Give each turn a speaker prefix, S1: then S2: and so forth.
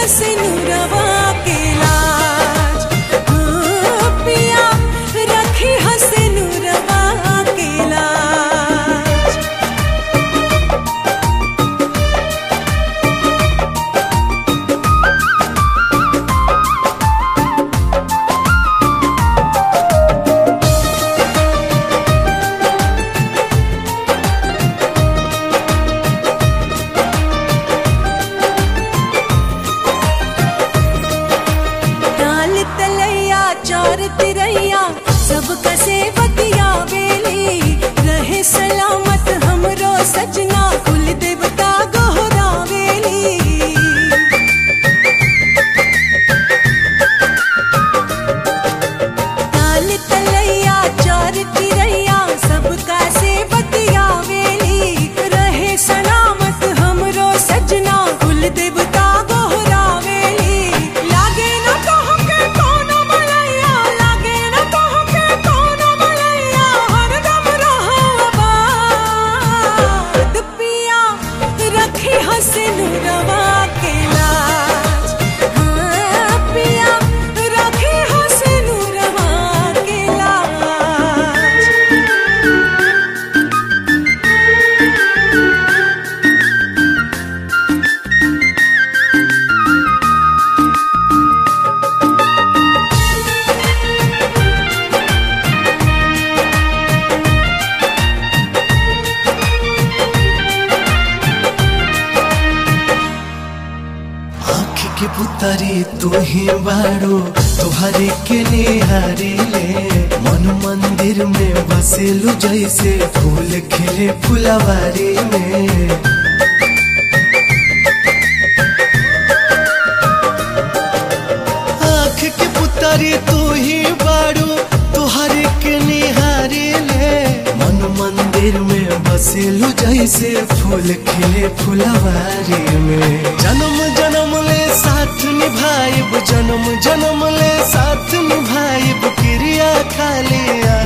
S1: हसनुरवा के लाज। पिया रखी हसनुरवा के लाज। चार तिरैया सब कसे बतिया बेली, रहे सलामत हमरो सजना कुल देवता गोहरा बेली। ताल तलैया चार तिरैया सब कसे बतिया बेली, रहे सलामत हमरो सजना कुल देवता गोहरा बेली। लागे न कहो के कोनो मलैया, लागे न कहो के कोनो मलैया, हरदम रहो आबाद। पिया रखी हसनुरवा के लाज। हाँ पिया रखी हसनुरवा के लाज।
S2: के पुतरी तू ही बाड़ो, तुहरे के निहारी ले। मन मंदिर में बसेलू जैसे फूल खिले फुलवारी में। आँख के पुतरी तू ही बाड़ो, तुहरे के निहारी ले। मन मंदिर में बसेलू जैसे फूल खिले फुलवारी में। जन्म जन्म ले साथ निभाइब, जन्म जन्म ले साथ निभाइब, क्रिया खाली